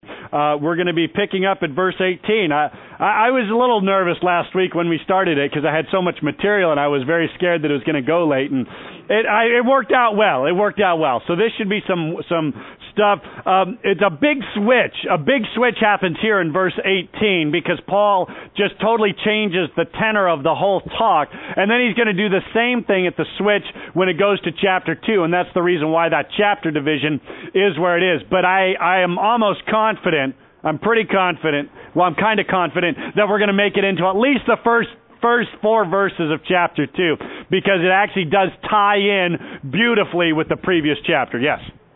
We're going to be picking up at verse 18. I was a little nervous last week when we started it because I had so much material and I was very scared that it was going to go late. And it worked out well. It worked out well. So this should be some stuff. It's a big switch. A big switch happens here in verse 18 because Paul just totally changes the tenor of the whole talk. And then he's going to do the same thing at the switch when it goes to chapter 2. And that's the reason why that chapter division is where it is. But I am almost confident, I'm pretty confident, well, I'm kind of confident that we're going to make it into at least the first 4 verses of chapter 2 because it actually does tie in beautifully with the previous chapter. Yes?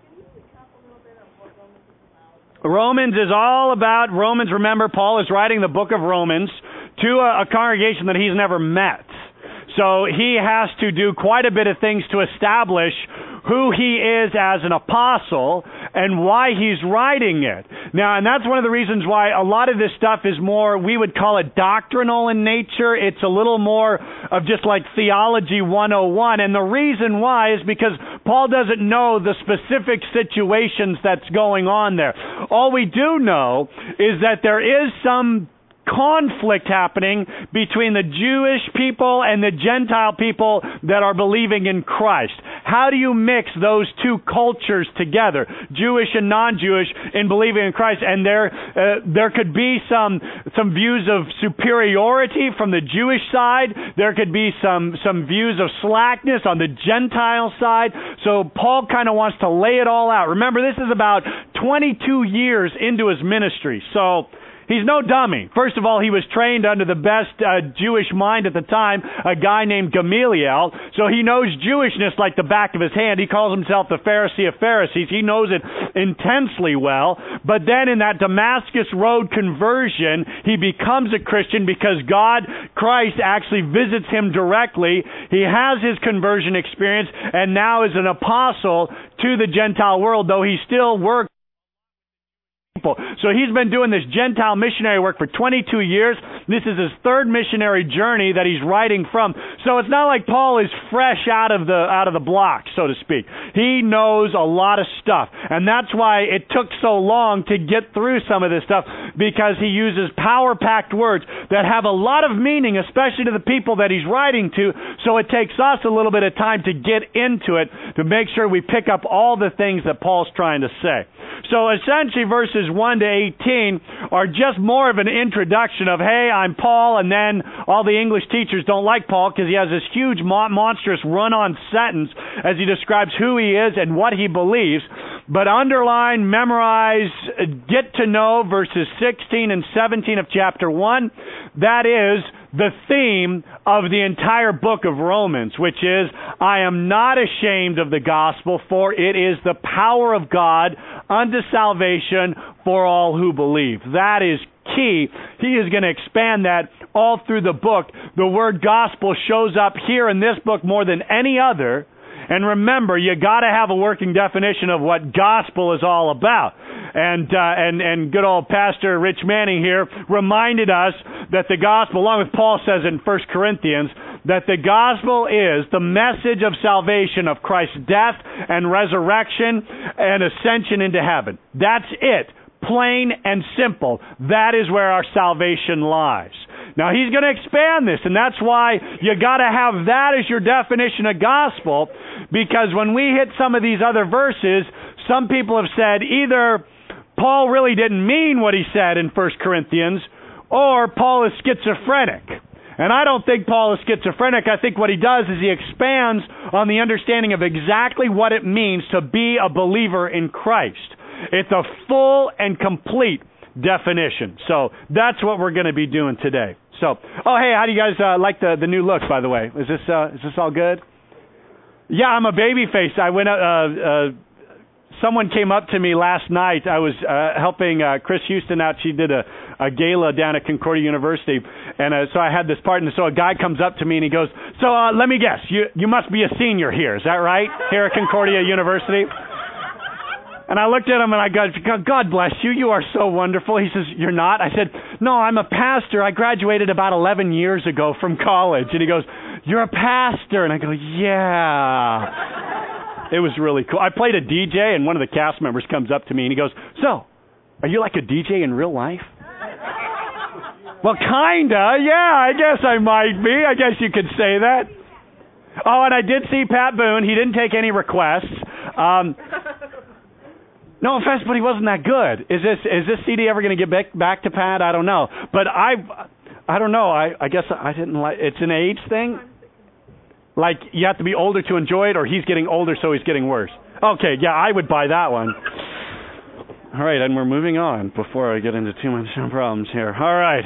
Romans is all about, remember, Paul is writing the book of Romans to a congregation that he's never met. So he has to do quite a bit of things to establish who he is as an apostle and why he's writing it. Now, and that's one of the reasons why a lot of this stuff is more, we would call it doctrinal in nature. It's a little more of just like theology 101. And the reason why is because Paul doesn't know the specific situations that's going on there. All we do know is that there is some conflict happening between the Jewish people and the Gentile people that are believing in Christ. How do you mix those two cultures together, Jewish and non-Jewish, in believing in Christ? And there could be some views of superiority from the Jewish side. There could be some views of slackness on the Gentile side. So Paul kind of wants to lay it all out. Remember, this is about 22 years into his ministry. So he's no dummy. First of all, he was trained under the best Jewish mind at the time, a guy named Gamaliel. So he knows Jewishness like the back of his hand. He calls himself the Pharisee of Pharisees. He knows it intensely well. But then in that Damascus Road conversion, he becomes a Christian because Christ actually visits him directly. He has his conversion experience and now is an apostle to the Gentile world, though he still works. So he's been doing this Gentile missionary work for 22 years. This is his 3rd missionary journey that he's writing from. So it's not like Paul is fresh out of the block, so to speak. He knows a lot of stuff. And that's why it took so long to get through some of this stuff, because he uses power-packed words that have a lot of meaning, especially to the people that he's writing to. So it takes us a little bit of time to get into it to make sure we pick up all the things that Paul's trying to say. So essentially verses 1 to 18 are just more of an introduction of, hey, I'm Paul, and then all the English teachers don't like Paul because he has this huge, monstrous run-on sentence as he describes who he is and what he believes. But underline, memorize, get to know verses 16 and 17 of chapter 1. That is the theme of the entire book of Romans, which is, I am not ashamed of the gospel, for it is the power of God unto salvation for all who believe. That is key. He is going to expand that all through the book. The word gospel shows up here in this book more than any other. And remember, you got to have a working definition of what gospel is all about. And good old Pastor Rich Manning here reminded us that the gospel, along with Paul says in 1 Corinthians, that the gospel is the message of salvation of Christ's death and resurrection and ascension into heaven. That's it. Plain and simple. That is where our salvation lies. Now, he's going to expand this, and that's why you got to have that as your definition of gospel, because when we hit some of these other verses, some people have said either Paul really didn't mean what he said in 1 Corinthians, or Paul is schizophrenic. And I don't think Paul is schizophrenic. I think what he does is he expands on the understanding of exactly what it means to be a believer in Christ. It's a full and complete definition. So that's what we're going to be doing today. So, oh, hey, how do you guys like the new looks, by the way? Is this all good? Yeah, I'm a baby face. I went someone came up to me last night. I was helping Chris Houston out. She did a gala down at Concordia University. And so I had this part. And so a guy comes up to me and he goes, so let me guess, you must be a senior here. Is that right? Here at Concordia University? And I looked at him and I go, God bless you. You are so wonderful. He says, you're not? I said, no, I'm a pastor. I graduated about 11 years ago from college. And he goes, you're a pastor? And I go, yeah. It was really cool. I played a DJ and one of the cast members comes up to me and he goes, so, Are you like a DJ in real life? Well, kinda. Yeah, I guess I might be. I guess you could say that. Oh, and I did see Pat Boone. He didn't take any requests. No offense, but he wasn't that good. Is this CD ever going to get back to Pat? I don't know. But I don't know. I guess I didn't like. It's an age thing. Like you have to be older to enjoy it, or he's getting older, so he's getting worse. Okay, yeah, I would buy that one. All right, and we're moving on before I get into too much problems here. All right.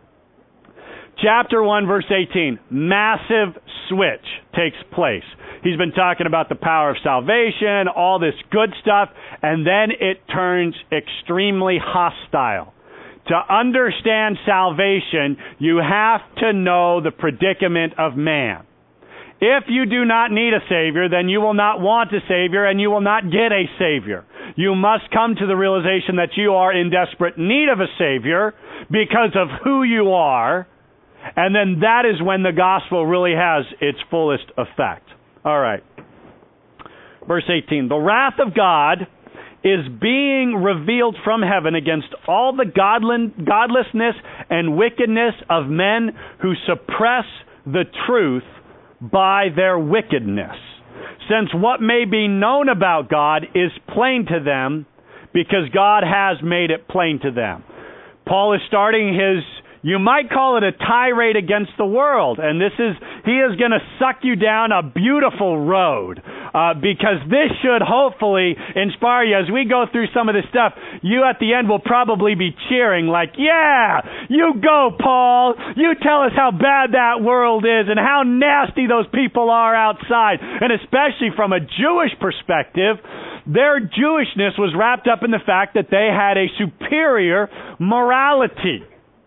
Chapter 1, verse 18. Massive switch takes place. He's been talking about the power of salvation, all this good stuff, and then it turns extremely hostile. To understand salvation, you have to know the predicament of man. If you do not need a Savior, then you will not want a Savior, and you will not get a Savior. You must come to the realization that you are in desperate need of a Savior because of who you are, and then that is when the gospel really has its fullest effect. All right. Verse 18. The wrath of God is being revealed from heaven against all the godlessness and wickedness of men who suppress the truth by their wickedness. Since what may be known about God is plain to them, because God has made it plain to them. Paul is starting his, you might call it a tirade against the world, and he is going to suck you down a beautiful road, because this should hopefully inspire you. As we go through some of this stuff, you at the end will probably be cheering like, yeah, you go, Paul. You tell us how bad that world is and how nasty those people are outside. And especially from a Jewish perspective, their Jewishness was wrapped up in the fact that they had a superior morality.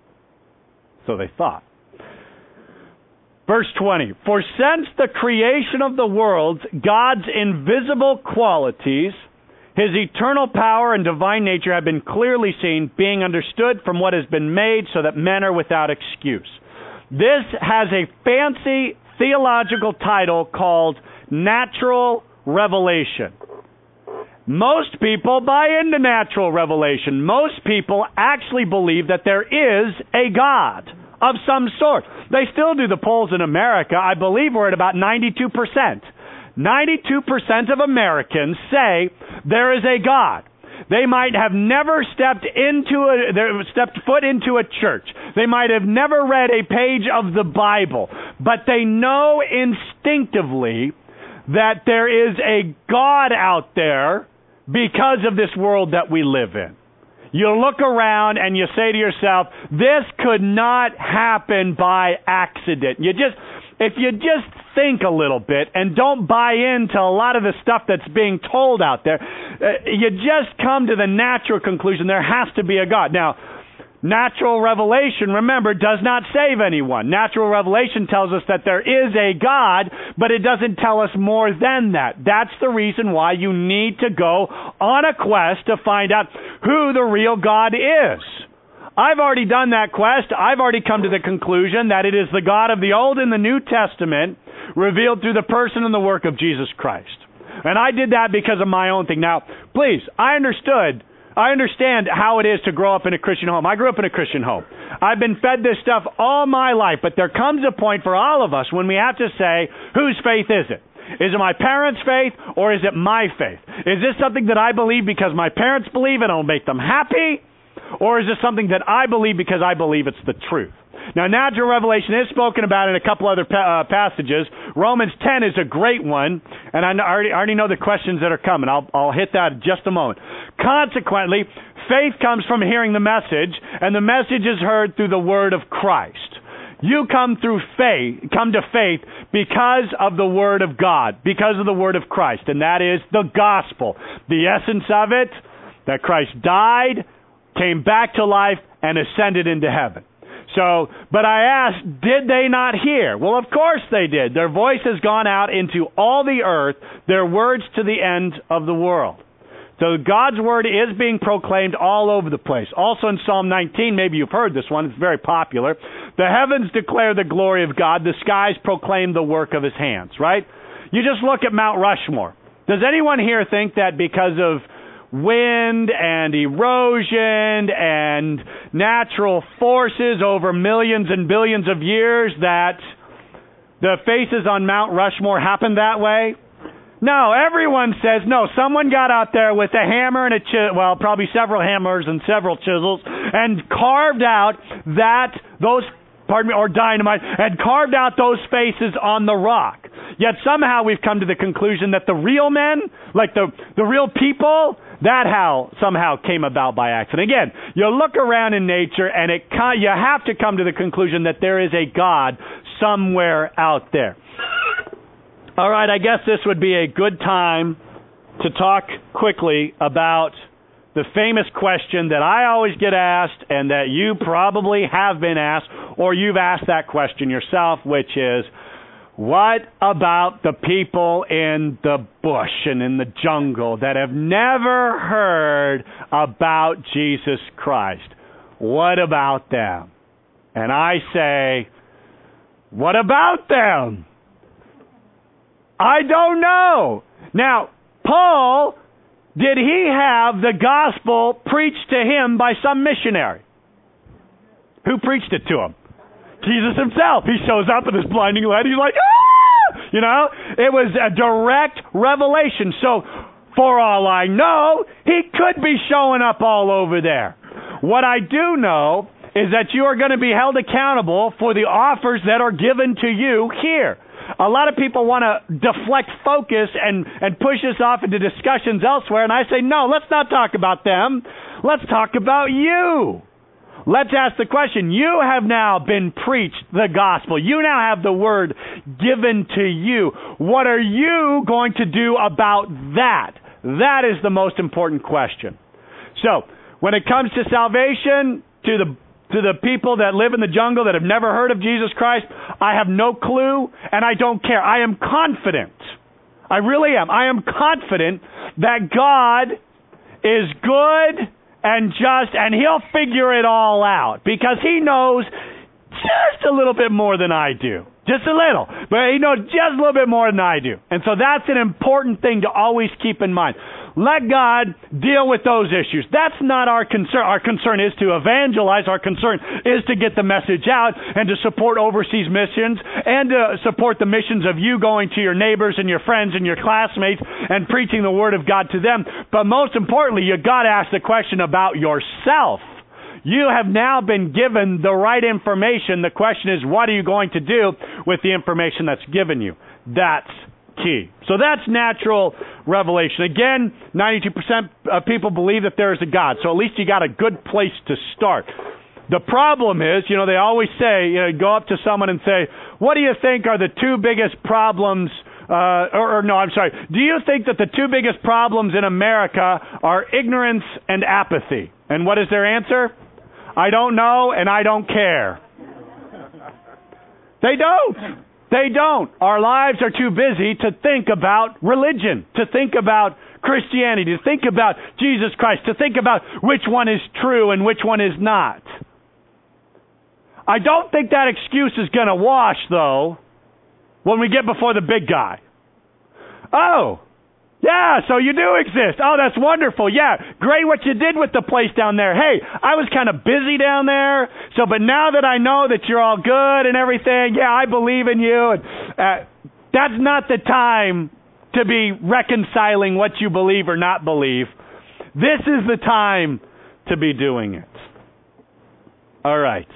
So they thought. Verse 20, for since the creation of the world, God's invisible qualities, His eternal power and divine nature have been clearly seen, being understood from what has been made, so that men are without excuse. This has a fancy theological title called natural revelation. Most people buy into natural revelation. Most people actually believe that there is a God of some sort. They still do the polls in America. I believe we're at about 92%. 92% of Americans say there is a God. They might have never stepped foot into a church. They might have never read a page of the Bible, but they know instinctively that there is a God out there because of this world that we live in. You look around and you say to yourself, this could not happen by accident. If you just think a little bit and don't buy into a lot of the stuff that's being told out there, you just come to the natural conclusion there has to be a God. Now, natural revelation, remember, does not save anyone. Natural revelation tells us that there is a God, but it doesn't tell us more than that. That's the reason why you need to go on a quest to find out who the real God is. I've already done that quest. I've already come to the conclusion that it is the God of the Old and the New Testament revealed through the person and the work of Jesus Christ. And I did that because of my own thing. Now, please, I understand how it is to grow up in a Christian home. I grew up in a Christian home. I've been fed this stuff all my life, but there comes a point for all of us when we have to say, whose faith is it? Is it my parents' faith or is it my faith? Is this something that I believe because my parents believe and it'll make them happy? Or is this something that I believe because I believe it's the truth? Now, natural revelation is spoken about in a couple other passages. Romans 10 is a great one, and I already know the questions that are coming. I'll hit that in just a moment. Consequently, faith comes from hearing the message, and the message is heard through the word of Christ. You come to faith because of the word of God, because of the word of Christ, and that is the gospel. The essence of it, that Christ died, came back to life, and ascended into heaven. So, but I asked, did they not hear? Well, of course they did. Their voice has gone out into all the earth, their words to the end of the world. So God's word is being proclaimed all over the place. Also in Psalm 19, maybe you've heard this one, it's very popular. The heavens declare the glory of God, the skies proclaim the work of His hands, right? You just look at Mount Rushmore. Does anyone here think that because of wind and erosion and natural forces over millions and billions of years that the faces on Mount Rushmore happened that way? No, everyone says, no, someone got out there with a hammer and a chisel, probably several hammers and several chisels, and carved out or dynamite, and carved out those faces on the rock. Yet somehow we've come to the conclusion that the real men, like the real people, somehow came about by accident. Again, you look around in nature, and you have to come to the conclusion that there is a God somewhere out there. All right, I guess this would be a good time to talk quickly about the famous question that I always get asked and that you probably have been asked, or you've asked that question yourself, which is, what about the people in the bush and in the jungle that have never heard about Jesus Christ? What about them? And I say, what about them? I don't know. Now, Paul, did he have the gospel preached to him by some missionary? Who preached it to him? Jesus himself. He shows up with his blinding light. He's like, ah! You know, it was a direct revelation. So, for all I know, he could be showing up all over there. What I do know is that you are going to be held accountable for the offers that are given to you here. A lot of people want to deflect focus and push us off into discussions elsewhere, and I say, no, let's not talk about them. Let's talk about you. Let's ask the question. You have now been preached the gospel. You now have the word given to you. What are you going to do about that? That is the most important question. So, when it comes to salvation, to the people that live in the jungle that have never heard of Jesus Christ, I have no clue, and I don't care. I am confident. I really am. I am confident that God is good and just, and He'll figure it all out, because He knows just a little bit more than I do. Just a little. But He knows just a little bit more than I do. And so that's an important thing to always keep in mind. Let God deal with those issues. That's not our concern. Our concern is to evangelize. Our concern is to get the message out and to support overseas missions and to support the missions of you going to your neighbors and your friends and your classmates and preaching the Word of God to them. But most importantly, you got to ask the question about yourself. You have now been given the right information. The question is, what are you going to do with the information that's given you? That's key. So that's natural revelation. Again, 92% of people believe that there is a God. So at least you got a good place to start. The problem is, they always say, go up to someone and say, what do you think are the two biggest problems, do you think that the two biggest problems in America are ignorance and apathy? And what is their answer? I don't know, and I don't care. They don't. They don't. Our lives are too busy to think about religion, to think about Christianity, to think about Jesus Christ, to think about which one is true and which one is not. I don't think that excuse is going to wash, though, when we get before the big guy. Oh, yeah, so you do exist. Oh, that's wonderful. Yeah, great what you did with the place down there. Hey, I was kind of busy down there, but now that I know that you're all good and everything, yeah, I believe in you. That's not the time to be reconciling what you believe or not believe. This is the time to be doing it. All right.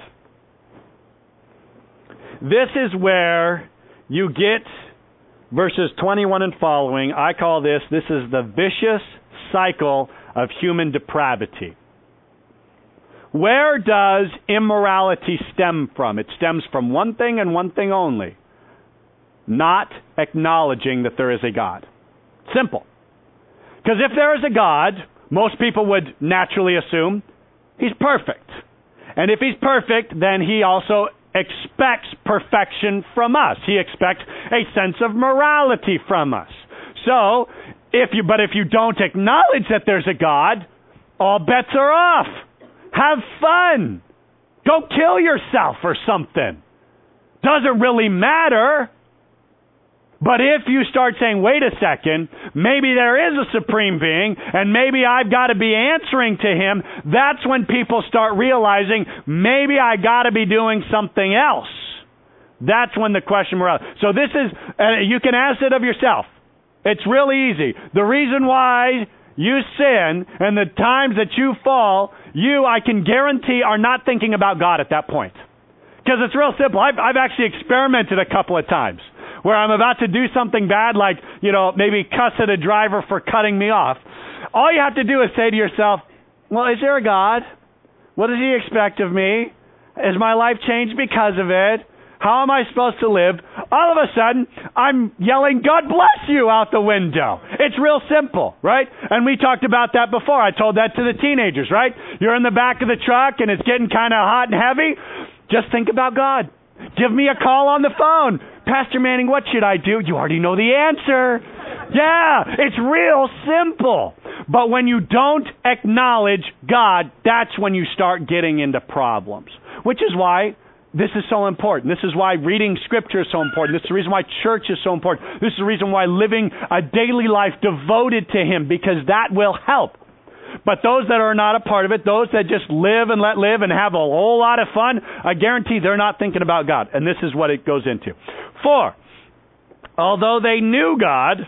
This is where you get verses 21 and following. I call this is the vicious cycle of human depravity. Where does immorality stem from? It stems from one thing and one thing only: not acknowledging that there is a God. Simple. Because if there is a God, most people would naturally assume He's perfect. And if He's perfect, then He also expects perfection from us. He expects a sense of morality from us. So, if you don't acknowledge that there's a God, all bets are off. Have fun. Go kill yourself or something. Doesn't really matter. But if you start saying, wait a second, maybe there is a supreme being, and maybe I've got to be answering to him, that's when people start realizing, maybe I got to be doing something else. That's when the question arises. So this is, you can ask it of yourself. It's really easy. The reason why you sin and the times that you fall, I can guarantee, are not thinking about God at that point. Because it's real simple. I've actually experimented a couple of times where I'm about to do something bad, like, maybe cuss at a driver for cutting me off. All you have to do is say to yourself, well, is there a God? What does he expect of me? Has my life changed because of it? How am I supposed to live? All of a sudden, I'm yelling, God bless you, out the window. It's real simple, right? And we talked about that before. I told that to the teenagers, right? You're in the back of the truck and it's getting kind of hot and heavy. Just think about God. Give me a call on the phone. Pastor Manning, what should I do? You already know the answer. Yeah, it's real simple. But when you don't acknowledge God, that's when you start getting into problems. Which is why this is so important. This is why reading Scripture is so important. This is the reason why church is so important. This is the reason why living a daily life devoted to Him, because that will help. But those that are not a part of it, those that just live and let live and have a whole lot of fun, I guarantee they're not thinking about God. And this is what it goes into. 4, although they knew God,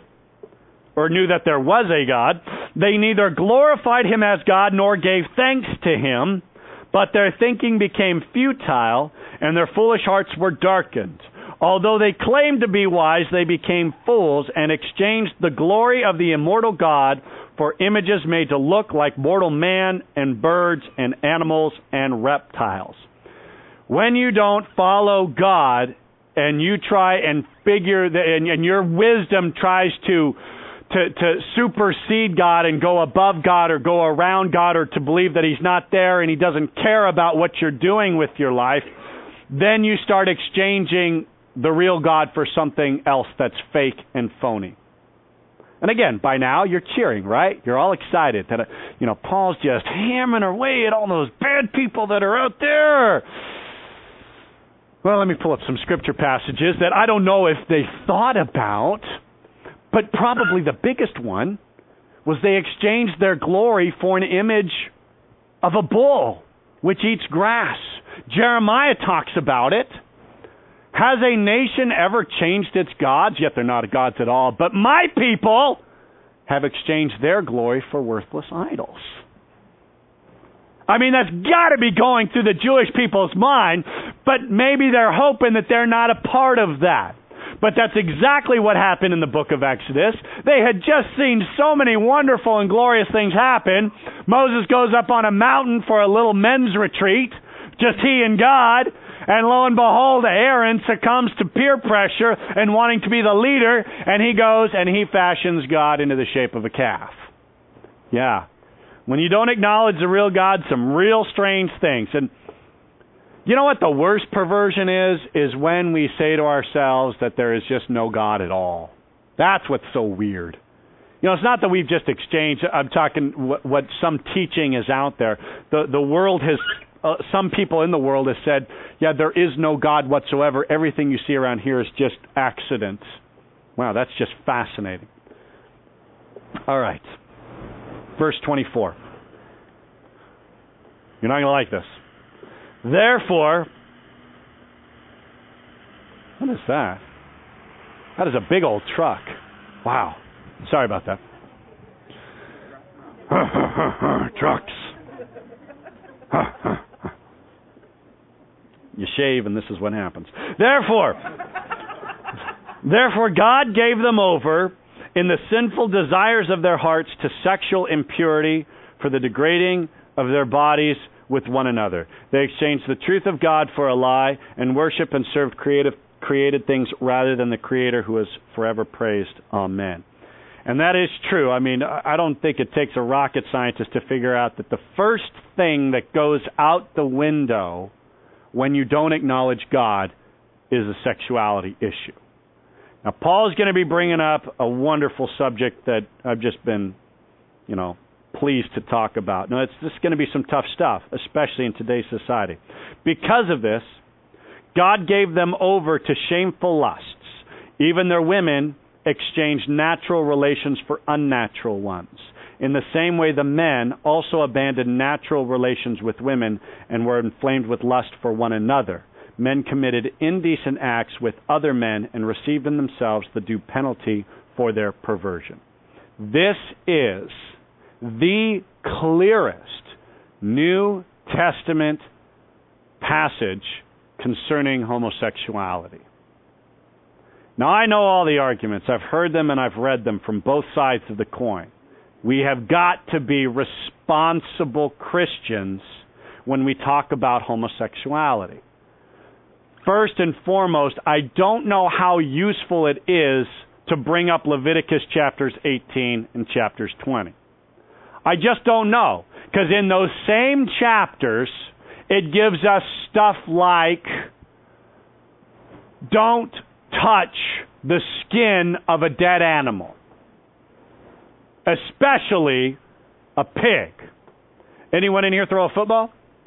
or knew that there was a God, they neither glorified Him as God nor gave thanks to Him, but their thinking became futile, and their foolish hearts were darkened. Although they claimed to be wise, they became fools and exchanged the glory of the immortal God for images made to look like mortal man and birds and animals and reptiles. When you don't follow God and you try and figure and your wisdom tries to supersede God and go above God or go around God, or to believe that He's not there and He doesn't care about what you're doing with your life, then you start exchanging the real God for something else that's fake and phony. And again, by now you're cheering, right? You're all excited that, Paul's just hammering away at all those bad people that are out there. Well, let me pull up some scripture passages that I don't know if they thought about, but probably the biggest one was they exchanged their glory for an image of a bull which eats grass. Jeremiah talks about it. Has a nation ever changed its gods? Yet they're not gods at all. But my people have exchanged their glory for worthless idols. I mean, that's got to be going through the Jewish people's mind, but maybe they're hoping that they're not a part of that. But that's exactly what happened in the book of Exodus. They had just seen so many wonderful and glorious things happen. Moses goes up on a mountain for a little men's retreat, just he and God. And lo and behold, Aaron succumbs to peer pressure and wanting to be the leader, and he goes and he fashions God into the shape of a calf. Yeah. When you don't acknowledge the real God, some real strange things. And you know what the worst perversion is when we say to ourselves that there is just no God at all. That's what's so weird. It's not that we've just exchanged. I'm talking what some teaching is out there. The world has... some people in the world have said, yeah, there is no God whatsoever. Everything you see around here is just accidents. Wow, that's just fascinating. All right. Verse 24. You're not going to like this. Therefore, what is that? That is a big old truck. Wow. Sorry about that. Trucks. You shave and this is what happens. Therefore God gave them over in the sinful desires of their hearts to sexual impurity for the degrading of their bodies with one another. They exchanged the truth of God for a lie and worship and served created things rather than the Creator, who is forever praised. Amen. And that is true. I mean, I don't think it takes a rocket scientist to figure out that the first thing that goes out the window when you don't acknowledge God is a sexuality issue. Now, Paul's going to be bringing up a wonderful subject that I've just been, pleased to talk about. Now, this is going to be some tough stuff, especially in today's society. Because of this, God gave them over to shameful lusts, Even their women exchanged natural relations for unnatural ones. In the same way, the men also abandoned natural relations with women and were inflamed with lust for one another. Men committed indecent acts with other men and received in themselves the due penalty for their perversion. This is the clearest New Testament passage concerning homosexuality. Now, I know all the arguments. I've heard them and I've read them from both sides of the coin. We have got to be responsible Christians when we talk about homosexuality. First and foremost, I don't know how useful it is to bring up Leviticus chapters 18 and chapters 20. I just don't know. Because in those same chapters, it gives us stuff like, don't touch the skin of a dead animal, especially a pig. Anyone in here throw a football?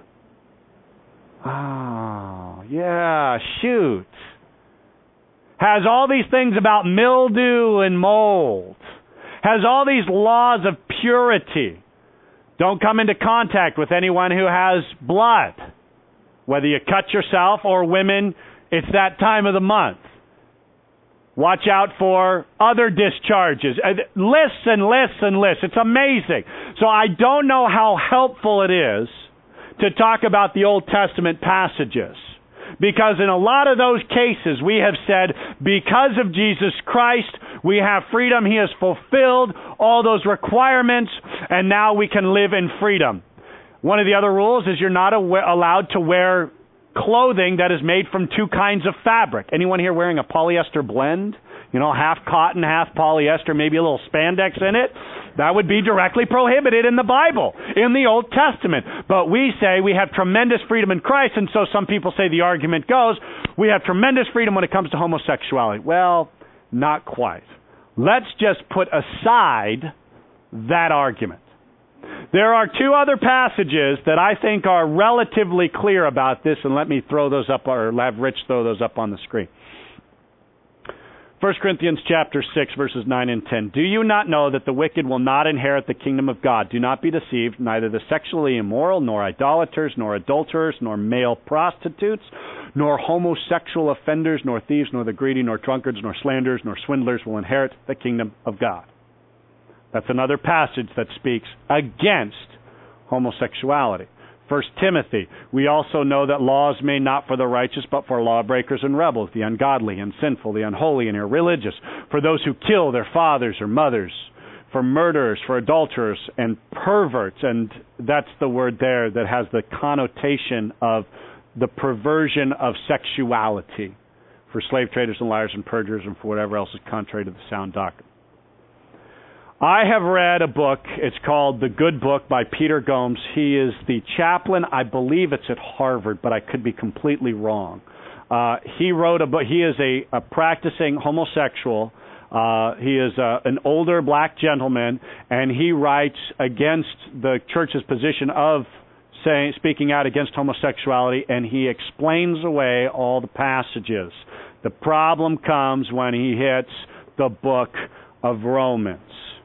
Oh, yeah, shoot. Has all these things about mildew and mold. Has all these laws of purity. Don't come into contact with anyone who has blood. Whether you cut yourself or women, it's that time of the month. Watch out for other discharges. Lists and lists and lists. It's amazing. So I don't know how helpful it is to talk about the Old Testament passages. Because in a lot of those cases, we have said, because of Jesus Christ, we have freedom. He has fulfilled all those requirements, and now we can live in freedom. One of the other rules is you're not allowed to wear clothing that is made from two kinds of fabric. Anyone here wearing a polyester blend? You know, half cotton, half polyester, maybe a little spandex in it? That would be directly prohibited in the Bible, in the Old Testament. But we say we have tremendous freedom in Christ, and so some people say the argument goes, we have tremendous freedom when it comes to homosexuality. Well, not quite. Let's just put aside that argument. There are two other passages that I think are relatively clear about this, and let me throw those up, or have Rich throw those up on the screen. 1 Corinthians chapter 6, verses 9 and 10. Do you not know that the wicked will not inherit the kingdom of God? Do not be deceived. Neither the sexually immoral, nor idolaters, nor adulterers, nor male prostitutes, nor homosexual offenders, nor thieves, nor the greedy, nor drunkards, nor slanderers, nor swindlers will inherit the kingdom of God. That's another passage that speaks against homosexuality. 1 Timothy, we also know that law is made not for the righteous, but for lawbreakers and rebels, the ungodly and sinful, the unholy and irreligious, for those who kill their fathers or mothers, for murderers, for adulterers, and perverts. And that's the word there that has the connotation of the perversion of sexuality, for slave traders and liars and perjurers, and for whatever else is contrary to the sound doctrine. I have read a book. It's called The Good Book by Peter Gomes. He is the chaplain. I believe it's at Harvard, but I could be completely wrong. He wrote a book. He is a practicing homosexual. He is an older black gentleman, and he writes against the church's position of speaking out against homosexuality, and he explains away all the passages. The problem comes when he hits the book of Romans.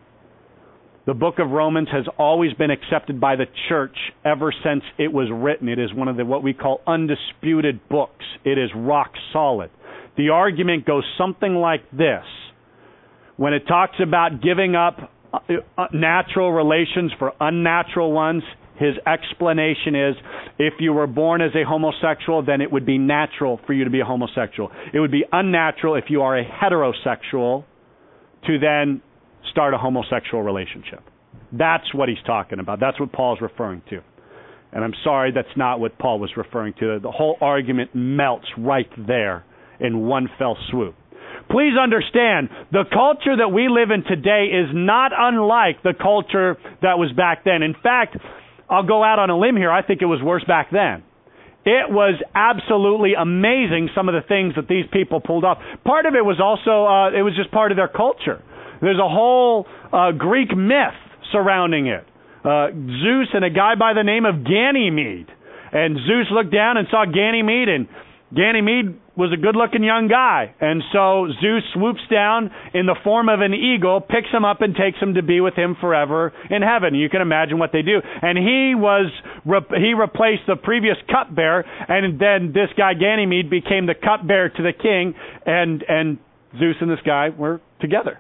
The book of Romans has always been accepted by the church ever since it was written. It is one of the what we call undisputed books. It is rock solid. The argument goes something like this. When it talks about giving up natural relations for unnatural ones, his explanation is, if you were born as a homosexual, then it would be natural for you to be a homosexual. It would be unnatural if you are a heterosexual to then start a homosexual relationship. That's what he's talking about. That's what Paul's referring to. And I'm sorry, that's not what Paul was referring to. The whole argument melts right there in one fell swoop. Please understand, the culture that we live in today is not unlike the culture that was back then. In fact, I'll go out on a limb here. I think it was worse back then. It was absolutely amazing, some of the things that these people pulled off. Part of it was also, it was just part of their culture. There's a whole Greek myth surrounding it. Zeus and a guy by the name of Ganymede. And Zeus looked down and saw Ganymede, and Ganymede was a good-looking young guy. And so Zeus swoops down in the form of an eagle, picks him up, and takes him to be with him forever in heaven. You can imagine what they do. And he replaced the previous cupbearer, and then this guy Ganymede became the cupbearer to the king, and Zeus and this guy were together.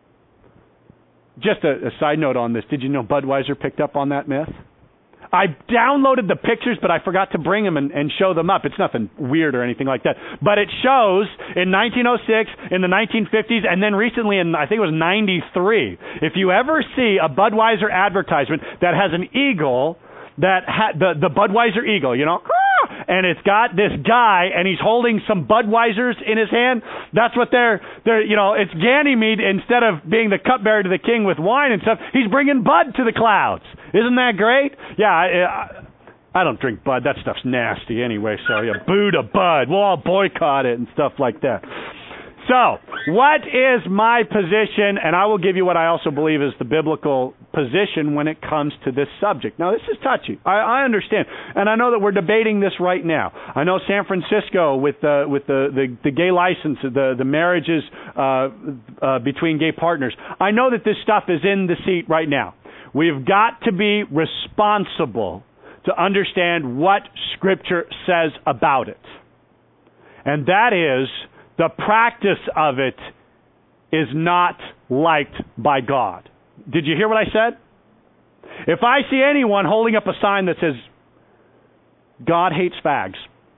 Just a side note on this. Did you know Budweiser picked up on that myth? I downloaded the pictures, but I forgot to bring them and show them up. It's nothing weird or anything like that. But it shows in 1906, in the 1950s, and then recently in, I think it was 93. If you ever see a Budweiser advertisement that has an eagle, the Budweiser eagle, you know, and it's got this guy, and he's holding some Budweisers in his hand. That's what they're you know, it's Ganymede. Instead of being the cupbearer to the king with wine and stuff, he's bringing Bud to the clouds. Isn't that great? Yeah, I don't drink Bud. That stuff's nasty anyway, so yeah, boo to Bud. We'll all boycott it and stuff like that. So, what is my position? And I will give you what I also believe is the biblical position when it comes to this subject. Now, this is touchy. I understand. And I know that we're debating this right now. I know San Francisco with the gay license, the marriages between gay partners. I know that this stuff is in the seat right now. We've got to be responsible to understand what Scripture says about it. And that is, the practice of it is not liked by God. Did you hear what I said? If I see anyone holding up a sign that says, God hates fags,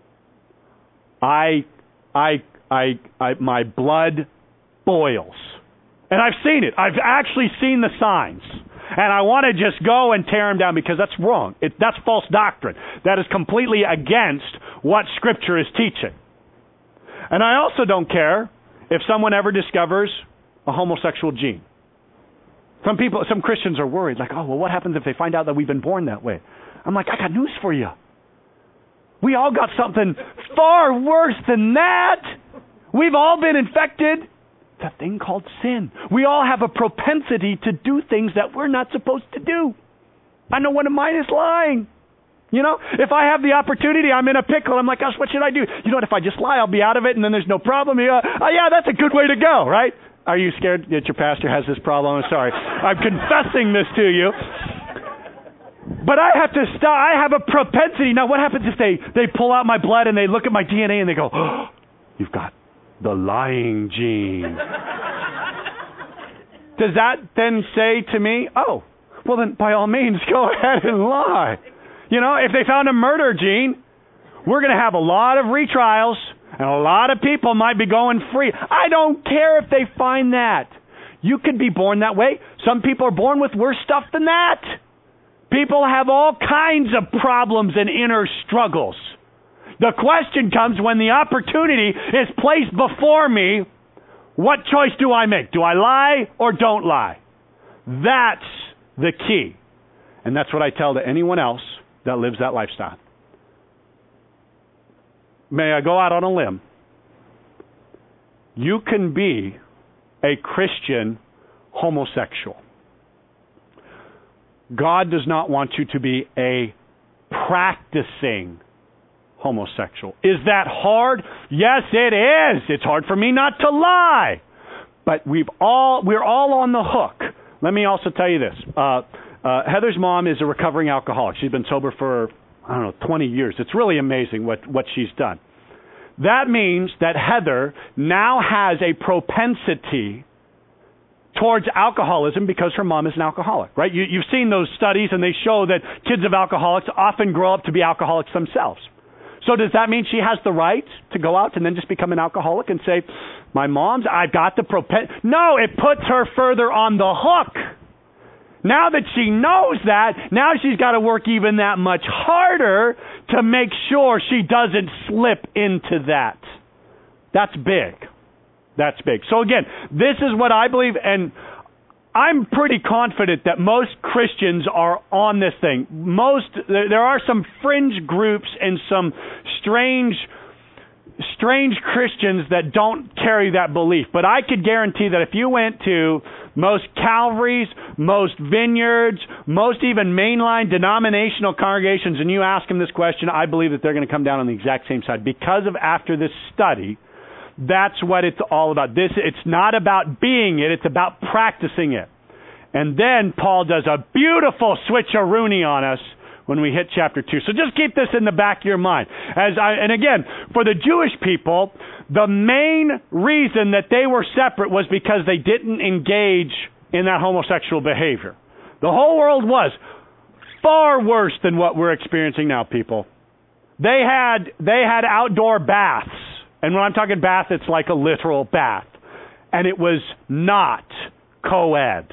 my blood boils. And I've seen it. I've actually seen the signs. And I want to just go and tear them down because that's wrong. That's false doctrine. That is completely against what Scripture is teaching. And I also don't care if someone ever discovers a homosexual gene. Some Christians are worried, like, oh, well, what happens if they find out that we've been born that way? I'm like, I got news for you. We all got something far worse than that. We've all been infected. It's a thing called sin. We all have a propensity to do things that we're not supposed to do. I know one of mine is lying. You know, if I have the opportunity, I'm in a pickle. I'm like, gosh, what should I do? You know what? If I just lie, I'll be out of it, and then there's no problem. Yeah, that's a good way to go, right? Are you scared that your pastor has this problem? I'm sorry. I'm confessing this to you. But I have to stop. I have a propensity. Now, what happens if they pull out my blood and they look at my DNA and they go, oh, you've got the lying gene. Does that then say to me, oh, well then by all means go ahead and lie? You know, if they found a murder gene, we're going to have a lot of retrials, and a lot of people might be going free. I don't care if they find that. You could be born that way. Some people are born with worse stuff than that. People have all kinds of problems and inner struggles. The question comes when the opportunity is placed before me, what choice do I make? Do I lie or don't lie? That's the key. And that's what I tell to anyone else that lives that lifestyle. May I go out on a limb? You can be a Christian homosexual. God does not want you to be a practicing homosexual. Is that hard? Yes, it is. It's hard for me not to lie. But we're all on the hook. Let me also tell you this. Heather's mom is a recovering alcoholic. She's been sober for, 20 years. It's really amazing what she's done. That means that Heather now has a propensity towards alcoholism because her mom is an alcoholic, right? You've seen those studies, and they show that kids of alcoholics often grow up to be alcoholics themselves. So does that mean she has the right to go out and then just become an alcoholic and say, my mom's, I've got the propensity? No, it puts her further on the hook. Now that she knows that, now she's got to work even that much harder to make sure she doesn't slip into that. That's big. That's big. So again, this is what I believe, and I'm pretty confident that most Christians are on this thing. There are some fringe groups and some strange strange Christians that don't carry that belief. But I could guarantee that if you went to most Calvaries, most Vineyards, most even mainline denominational congregations, and you ask them this question, I believe that they're going to come down on the exact same side. Because of after this study, that's what it's all about. It's not about being it, it's about practicing it. And then Paul does a beautiful switcheroony on us when we hit chapter 2. So just keep this in the back of your mind. And again, for the Jewish people, the main reason that they were separate was because they didn't engage in that homosexual behavior. The whole world was far worse than what we're experiencing now, people. They had outdoor baths. And when I'm talking bath, it's like a literal bath. And it was not co-ed.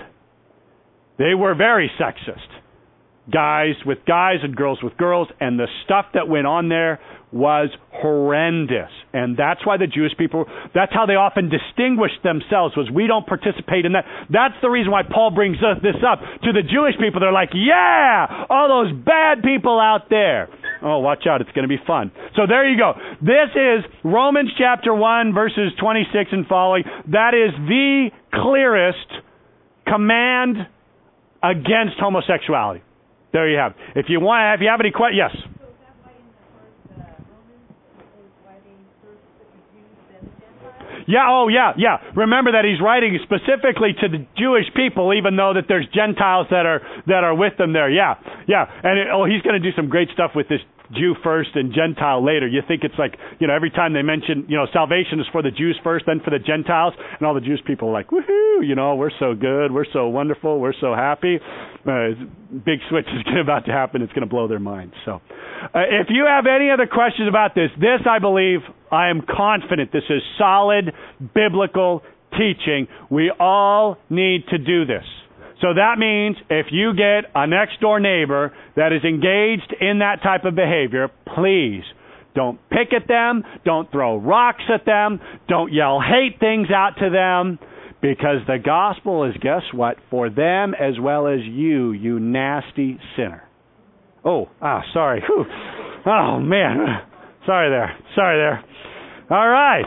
They were very sexist. Guys with guys and girls with girls, and the stuff that went on there was horrendous. And that's why the Jewish people, that's how they often distinguished themselves, was we don't participate in that. That's the reason why Paul brings this up. To the Jewish people, they're like, yeah, all those bad people out there. Oh, watch out, it's going to be fun. So there you go. This is Romans chapter 1, verses 26 and following. That is the clearest command against homosexuality. There you have it. If you have any questions, yes. So is that why in the first Romans is writing first to the Jews, then Gentiles? Yeah. Remember that he's writing specifically to the Jewish people, even though that there's Gentiles that are with them there. Yeah. And he's going to do some great stuff with this Jew first and Gentile later. You think it's like, every time they mention, salvation is for the Jews first, then for the Gentiles, and all the Jewish people are like, woohoo, we're so good, we're so wonderful, we're so happy. Big switch is about to happen. It's going to blow their minds. So, if you have any other questions about this, I believe, I am confident this is solid biblical teaching. We all need to do this. So that means if you get a next door neighbor that is engaged in that type of behavior, please don't pick at them, don't throw rocks at them, don't yell hate things out to them, because the gospel is, guess what, for them as well as you nasty sinner. Sorry. Whew. Oh, man. Sorry there. All right.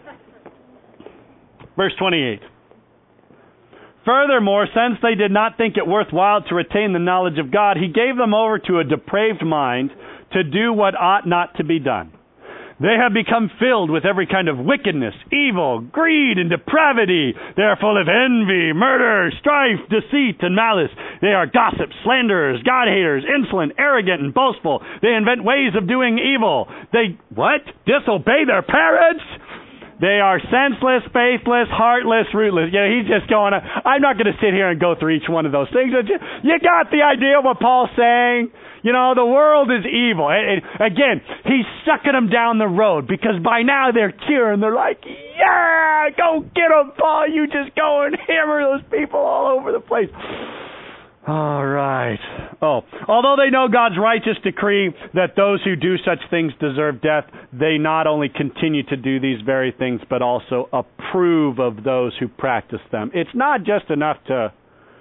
Verse 28. Furthermore, since they did not think it worthwhile to retain the knowledge of God, he gave them over to a depraved mind to do what ought not to be done. They have become filled with every kind of wickedness, evil, greed, and depravity. They are full of envy, murder, strife, deceit, and malice. They are gossips, slanderers, God-haters, insolent, arrogant, and boastful. They invent ways of doing evil. They, disobey their parents? They are senseless, faithless, heartless, rootless. He's just going, I'm not going to sit here and go through each one of those things. You got the idea of what Paul's saying? The world is evil. Again, he's sucking them down the road because by now they're cheering. They're like, yeah, go get them, Paul. You just go and hammer those people all over the place. All right. Although they know God's righteous decree that those who do such things deserve death, they not only continue to do these very things, but also approve of those who practice them. It's not just enough to,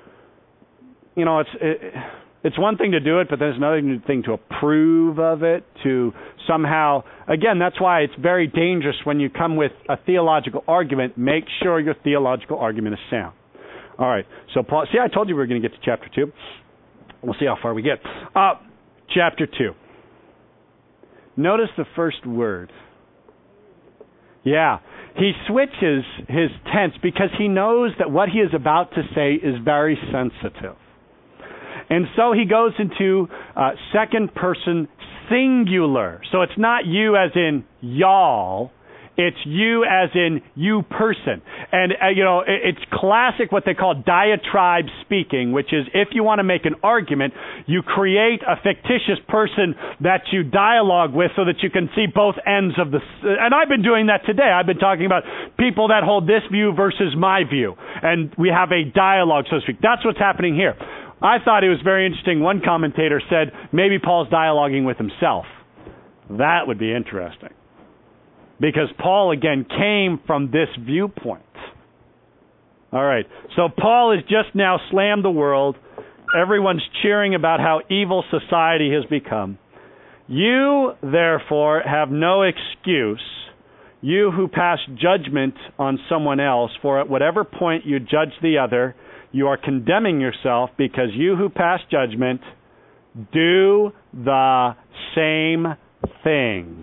it's one thing to do it, but there's another thing to approve of it, to somehow, again, that's why it's very dangerous when you come with a theological argument. Make sure your theological argument is sound. All right, so Paul, I told you we were going to get to chapter 2. We'll see how far we get. Chapter 2. Notice the first word. Yeah, he switches his tense because he knows that what he is about to say is very sensitive. And so he goes into second person singular. So it's not you as in y'all. It's you as in you person. And, it's classic what they call diatribe speaking, which is if you want to make an argument, you create a fictitious person that you dialogue with so that you can see both ends of the... And I've been doing that today. I've been talking about people that hold this view versus my view. And we have a dialogue, so to speak. That's what's happening here. I thought it was very interesting. One commentator said maybe Paul's dialoguing with himself. That would be interesting. Because Paul, again, came from this viewpoint. All right. So Paul has just now slammed the world. Everyone's cheering about how evil society has become. You, therefore, have no excuse, You who pass judgment on someone else, for at whatever point you judge the other, you are condemning yourself, because you who pass judgment do the same things.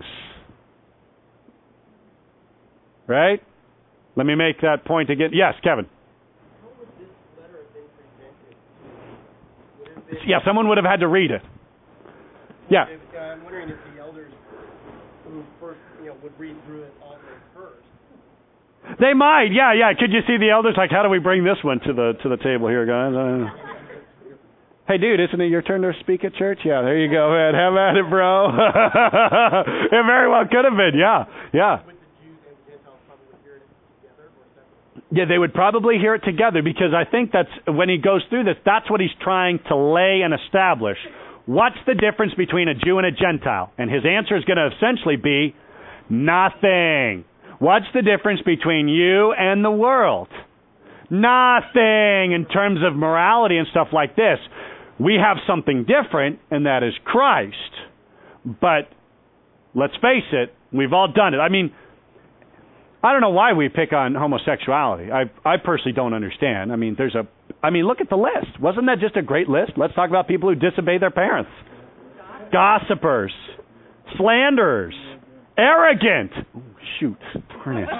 Right? Let me make that point again. Yes, Kevin. How would this letter have been presented? Would it have been, Yeah, someone would have had to read it. Yeah. I'm wondering if the elders who first, would read through it all first. They might. Yeah. Could you see the elders like, how do we bring this one to the table here, guys? Hey, dude, isn't it your turn to speak at church? Yeah, there you go, man. Have at it, bro. It very well could have been. Yeah. Would the Jews and Gentiles probably hear it together or separately? Yeah, they would probably hear it together, because I think that's, when he goes through this, that's what he's trying to lay and establish. What's the difference between a Jew and a Gentile? And his answer is going to essentially be nothing. What's the difference between you and the world? Nothing in terms of morality and stuff like this. We have something different, and that is Christ. But let's face it, we've all done it. I mean, I don't know why we pick on homosexuality. I personally don't understand. I mean, look at the list. Wasn't that just a great list? Let's talk about people who disobey their parents. Gossipers. Slanderers. Arrogant. Oh, shoot. Darn it.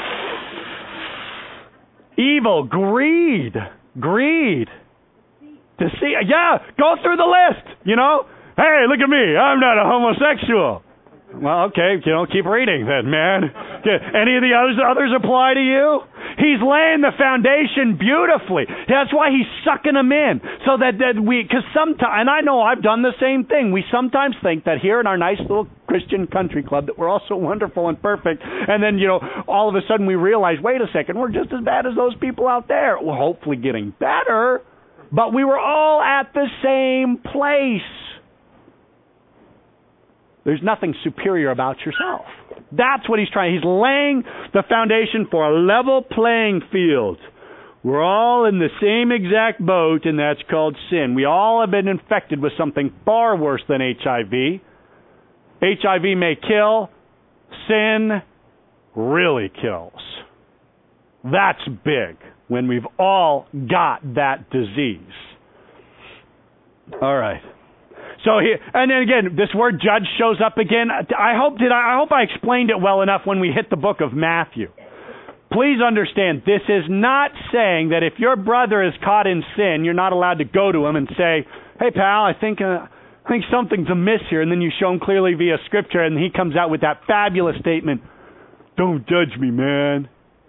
Evil. Greed. Deceit. Yeah, go through the list. Hey, look at me. I'm not a homosexual. Well, okay, keep reading then, man. Any of the others apply to you? He's laying the foundation beautifully. That's why he's sucking them in. So that because sometimes, and I know I've done the same thing, we sometimes think that here in our nice little Christian country club that we're all so wonderful and perfect, and then, all of a sudden we realize, wait a second, we're just as bad as those people out there. We're hopefully getting better, but we were all at the same place. There's nothing superior about yourself. That's what he's trying. He's laying the foundation for a level playing field. We're all in the same exact boat, and that's called sin. We all have been infected with something far worse than HIV. HIV may kill. Sin really kills. That's big when we've all got that disease. All right. So here, and then again, this word judge shows up again. I hope I explained it well enough when we hit the book of Matthew. Please understand, this is not saying that if your brother is caught in sin, you're not allowed to go to him and say, hey pal, I think something's amiss here, and then you show him clearly via scripture, and he comes out with that fabulous statement, don't judge me, man.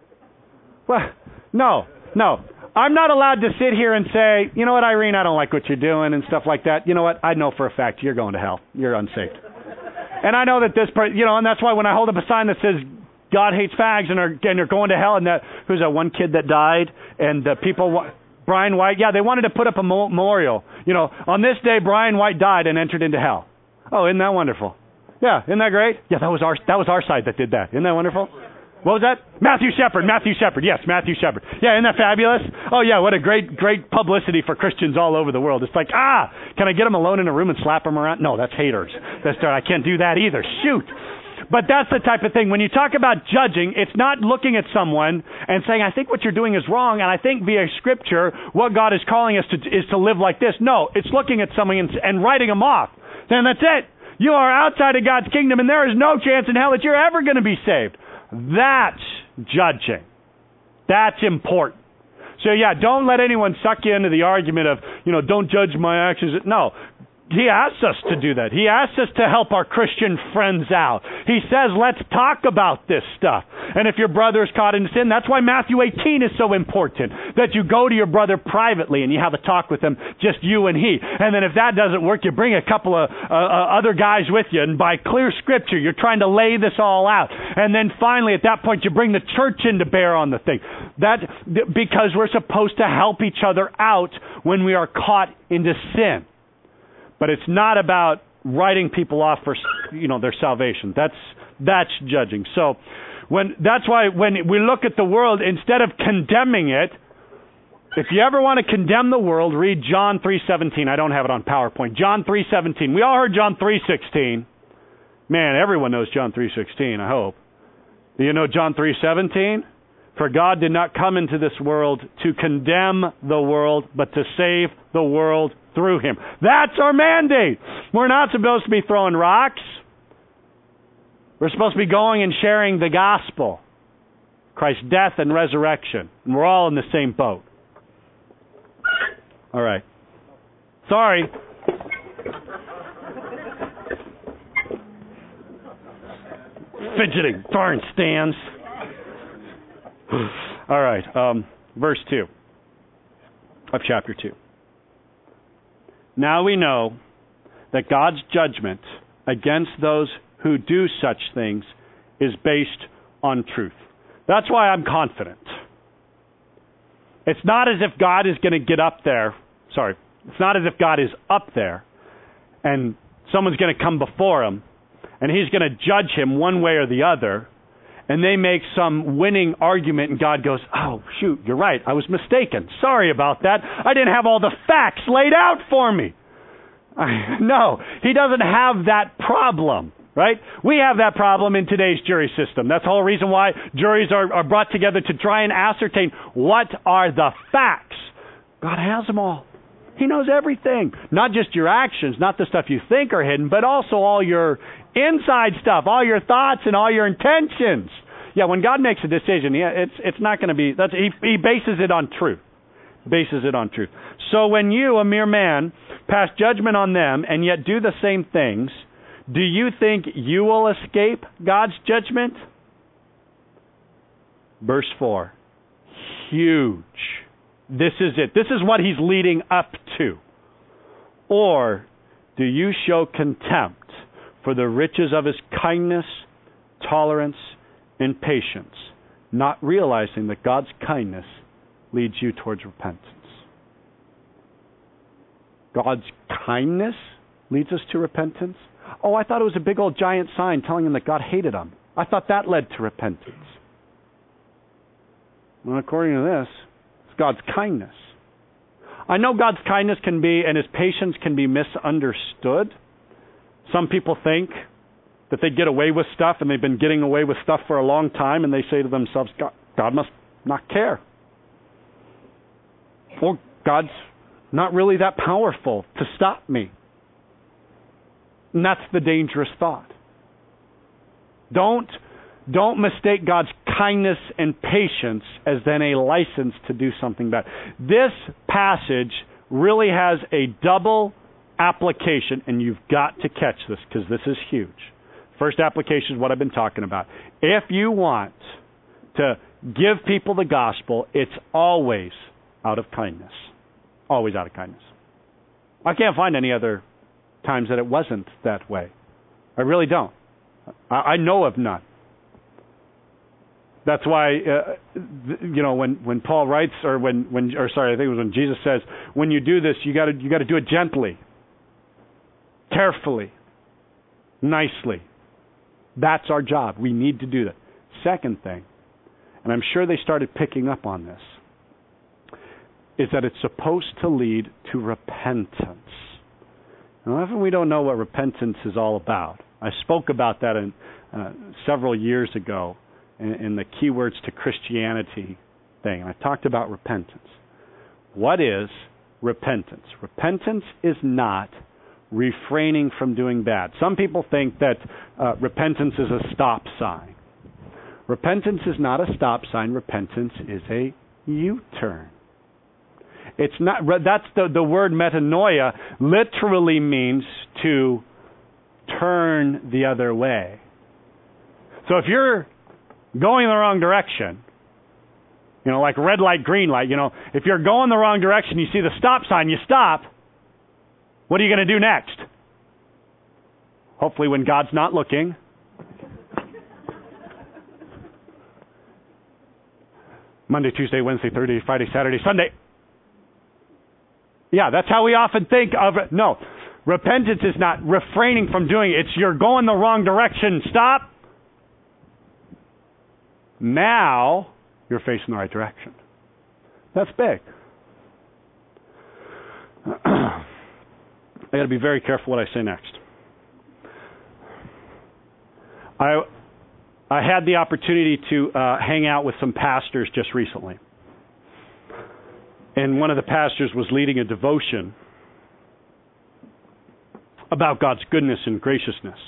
Well, no. I'm not allowed to sit here and say, you know what, Irene, I don't like what you're doing and stuff like that. You know what, I know for a fact you're going to hell. You're unsaved. And I know that this person, and that's why when I hold up a sign that says God hates fags and they're going to hell, and who's that one kid that died, and the people, Brian White, they wanted to put up a memorial. On this day, Brian White died and entered into hell. Oh, isn't that wonderful? Yeah, isn't that great? Yeah, that was our side that did that. Isn't that wonderful? What was that? Matthew Shepard. Yes, Matthew Shepard. Yeah, isn't that fabulous? Oh, yeah, what a great publicity for Christians all over the world. It's like, can I get them alone in a room and slap them around? No, that's haters. I can't do that either. Shoot. But that's the type of thing. When you talk about judging, it's not looking at someone and saying, I think what you're doing is wrong, and I think via Scripture, what God is calling us to is to live like this. No, it's looking at someone and writing them off. Then that's it. You are outside of God's kingdom, and there is no chance in hell that you're ever going to be saved. That's judging. That's important. So don't let anyone suck you into the argument of, don't judge my actions. No. He asks us to do that. He asks us to help our Christian friends out. He says, let's talk about this stuff. And if your brother is caught in sin, that's why Matthew 18 is so important. That you go to your brother privately and you have a talk with him, just you and he. And then if that doesn't work, you bring a couple of other guys with you. And by clear scripture, you're trying to lay this all out. And then finally, at that point, you bring the church in to bear on the thing. Because we're supposed to help each other out when we are caught into sin. But it's not about writing people off for, their salvation. That's judging. So that's why when we look at the world, instead of condemning it, if you ever want to condemn the world, read John 3:17. I don't have it on PowerPoint. John 3:17. We all heard John 3:16. Man, everyone knows John 3:16, I hope. Do you know John 3:17? For God did not come into this world to condemn the world, but to save the world through him. That's our mandate. We're not supposed to be throwing rocks. We're supposed to be going and sharing the gospel, Christ's death and resurrection. And we're all in the same boat. All right. Sorry. Fidgeting darn stands. All right. Verse 2 of chapter 2. Now we know that God's judgment against those who do such things is based on truth. That's why I'm confident. It's not as if God is going to get up there. Sorry. It's not as if God is up there and someone's going to come before him and he's going to judge him one way or the other, and they make some winning argument and God goes, oh, shoot, you're right. I was mistaken. Sorry about that. I didn't have all the facts laid out for me. No, he doesn't have that problem, right? We have that problem in today's jury system. That's the whole reason why juries are brought together to try and ascertain what are the facts. God has them all. He knows everything. Not just your actions, not the stuff you think are hidden, but also all your inside stuff, all your thoughts and all your intentions. Yeah, when God makes a decision, it's not going to be, he bases it on truth. Bases it on truth. So when you, a mere man, pass judgment on them and yet do the same things, do you think you will escape God's judgment? Verse 4. Huge. This is it. This is what he's leading up to. Or do you show contempt for the riches of his kindness, tolerance, and patience, not realizing that God's kindness leads you towards repentance? God's kindness leads us to repentance? Oh, I thought it was a big old giant sign telling him that God hated him. I thought that led to repentance. Well, according to this, it's God's kindness. I know God's kindness can be, and his patience can be misunderstood. Some people think that they get away with stuff, and they've been getting away with stuff for a long time, and they say to themselves, God must not care. Or God's not really that powerful to stop me. And that's the dangerous thought. Don't mistake God's kindness and patience as then a license to do something bad. This passage really has a double application, and you've got to catch this because this is huge. First application is what I've been talking about. If you want to give people the gospel, it's always out of kindness. Always out of kindness. I can't find any other times that it wasn't that way. I really don't. I know of none. That's why, when Paul writes, I think it was when Jesus says, when you do this, you got to do it gently, carefully, nicely. That's our job. We need to do that. Second thing, and I'm sure they started picking up on this, is that it's supposed to lead to repentance. Now, often we don't know what repentance is all about. I spoke about that several years ago in the Keywords to Christianity thing, and I talked about repentance. What is repentance? Repentance is not refraining from doing bad. Some people think that repentance is a stop sign. Repentance is not a stop sign. Repentance is a U-turn. It's not. That's the word metanoia literally means to turn the other way. So if you're going in the wrong direction, like red light, green light, if you're going the wrong direction, you see the stop sign, you stop. What are you going to do next? Hopefully when God's not looking. Monday, Tuesday, Wednesday, Thursday, Friday, Saturday, Sunday. Yeah, that's how we often think of it. No, repentance is not refraining from doing it. It's you're going the wrong direction. Stop. Now you're facing the right direction. That's big. I got to be very careful what I say next. I had the opportunity to hang out with some pastors just recently. And one of the pastors was leading a devotion about God's goodness and graciousness.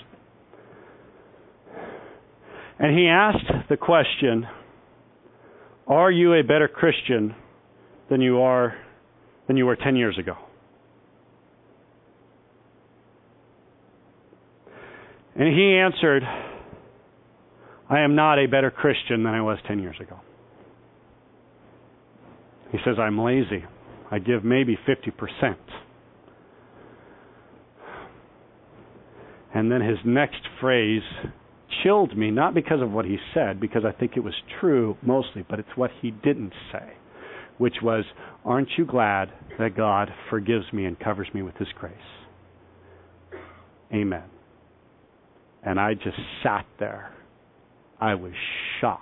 And he asked the question, are you a better Christian than you were 10 years ago? And he answered, I am not a better Christian than I was 10 years ago. He says, I'm lazy. I give maybe 50%. And then his next phrase chilled me, not because of what he said, because I think it was true mostly, but it's what he didn't say, which was, aren't you glad that God forgives me and covers me with His grace? Amen. And I just sat there. I was shocked.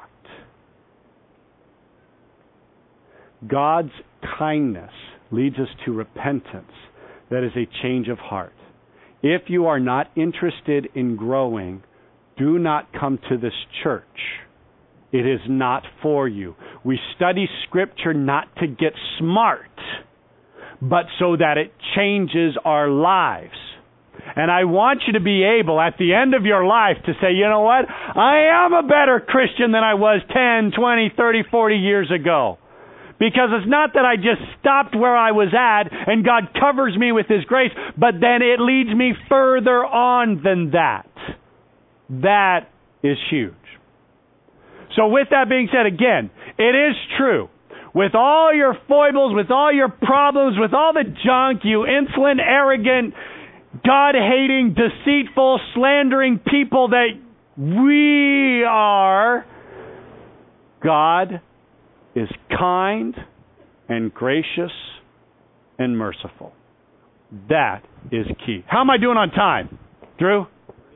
God's kindness leads us to repentance. That is a change of heart. If you are not interested in growing, do not come to this church. It is not for you. We study Scripture not to get smart, but so that it changes our lives. And I want you to be able, at the end of your life, to say, you know what? I am a better Christian than I was 10, 20, 30, 40 years ago. Because it's not that I just stopped where I was at and God covers me with His grace, but then it leads me further on than that. That is huge. So with that being said, again, it is true. With all your foibles, with all your problems, with all the junk, you insolent, arrogant, God-hating, deceitful, slandering people that we are, God is kind and gracious and merciful. That is key. How am I doing on time, Drew?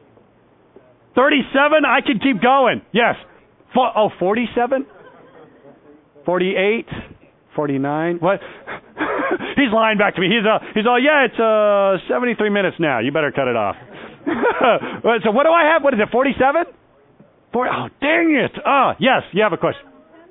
37? I can keep going. Yes. 47? 48? 49? What? He's lying back to me. He's all, yeah, it's 73 minutes now. You better cut it off. So what do I have? What is it, 47? Oh, dang it. Yes, you have a question.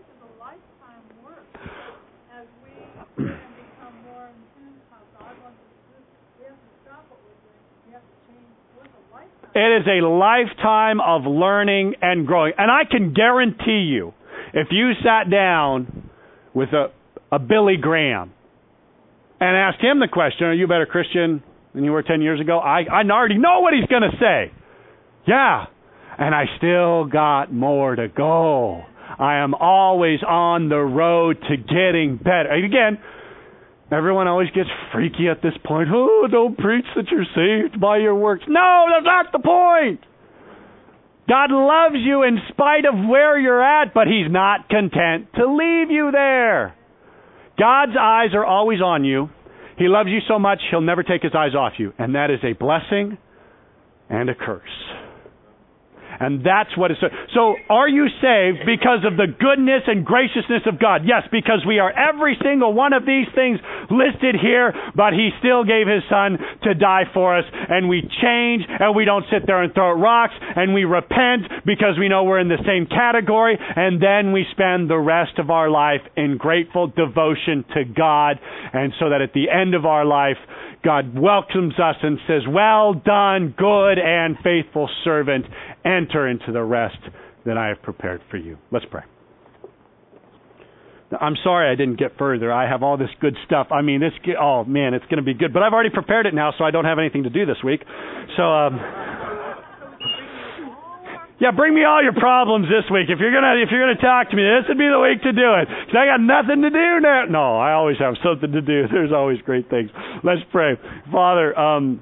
It is a lifetime of learning and growing. And I can guarantee you, if you sat down with a Billy Graham and asked him the question, are you a better Christian than you were 10 years ago? I already know what he's going to say. Yeah. And I still got more to go. I am always on the road to getting better. And again, everyone always gets freaky at this point. Oh, don't preach that you're saved by your works. No, that's not the point. God loves you in spite of where you're at, but He's not content to leave you there. God's eyes are always on you. He loves you so much, He'll never take His eyes off you. And that is a blessing and a curse. And that's what it's... So, are you saved because of the goodness and graciousness of God? Yes, because we are every single one of these things listed here, but He still gave His Son to die for us. And we change, and we don't sit there and throw rocks, and we repent because we know we're in the same category, and then we spend the rest of our life in grateful devotion to God, and so that at the end of our life, God welcomes us and says, well done, good and faithful servant. Enter into the rest that I have prepared for you. Let's pray. Now, I'm sorry I didn't get further. I have all this good stuff. I mean, it's going to be good. But I've already prepared it now, so I don't have anything to do this week. So, yeah, bring me all your problems this week. If you're gonna talk to me, this would be the week to do it. 'Cause I got nothing to do now. No, I always have something to do. There's always great things. Let's pray. Father,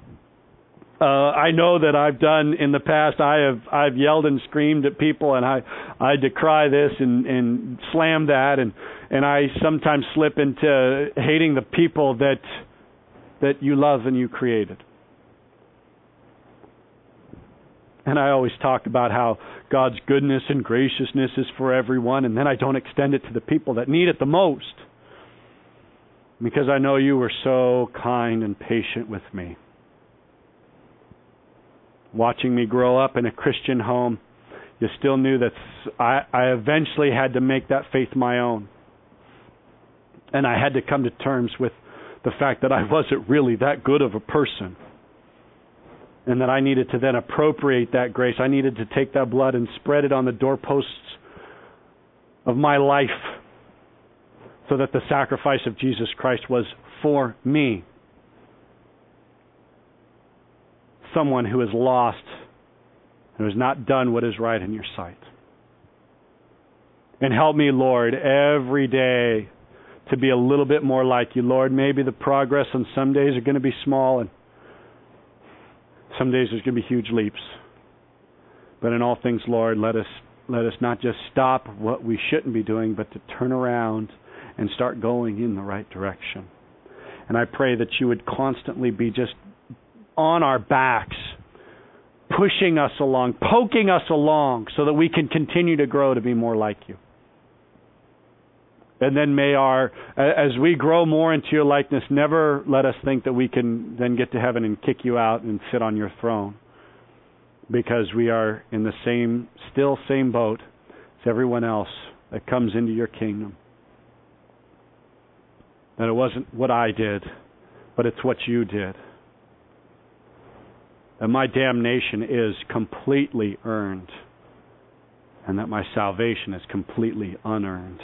I know that I've done in the past. I've yelled and screamed at people, and I decry this and slam that, and I sometimes slip into hating the people that you love and you created. And I always talk about how God's goodness and graciousness is for everyone, and then I don't extend it to the people that need it the most. Because I know you were so kind and patient with me. Watching me grow up in a Christian home, you still knew that I eventually had to make that faith my own. And I had to come to terms with the fact that I wasn't really that good of a person. And that I needed to then appropriate that grace. I needed to take that blood and spread it on the doorposts of my life, so that the sacrifice of Jesus Christ was for me. Someone who is lost and has not done what is right in your sight. And help me, Lord, every day to be a little bit more like you. Lord, maybe the progress on some days are going to be small, and some days there's going to be huge leaps. But in all things, Lord, let us not just stop what we shouldn't be doing, but to turn around and start going in the right direction. And I pray that you would constantly be just on our backs, pushing us along, poking us along, so that we can continue to grow to be more like you. And then may as we grow more into your likeness, never let us think that we can then get to heaven and kick you out and sit on your throne. Because we are in the same boat as everyone else that comes into your kingdom. That it wasn't what I did, but it's what you did. That my damnation is completely earned, and that my salvation is completely unearned.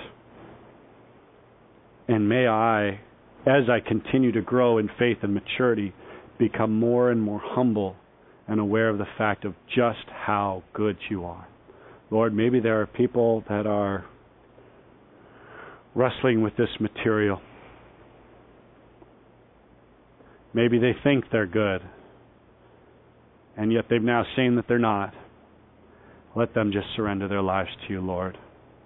And may I, as I continue to grow in faith and maturity, become more and more humble and aware of the fact of just how good you are. Lord, maybe there are people that are wrestling with this material. Maybe they think they're good, and yet they've now seen that they're not. Let them just surrender their lives to you, Lord.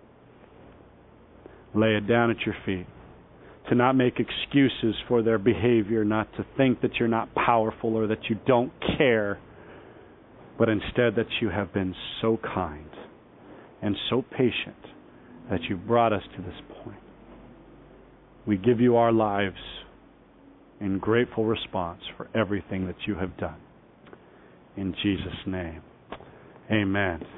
Lay it down at your feet. To not make excuses for their behavior, not to think that you're not powerful or that you don't care, but instead that you have been so kind and so patient that you've brought us to this point. We give you our lives in grateful response for everything that you have done. In Jesus' name, amen.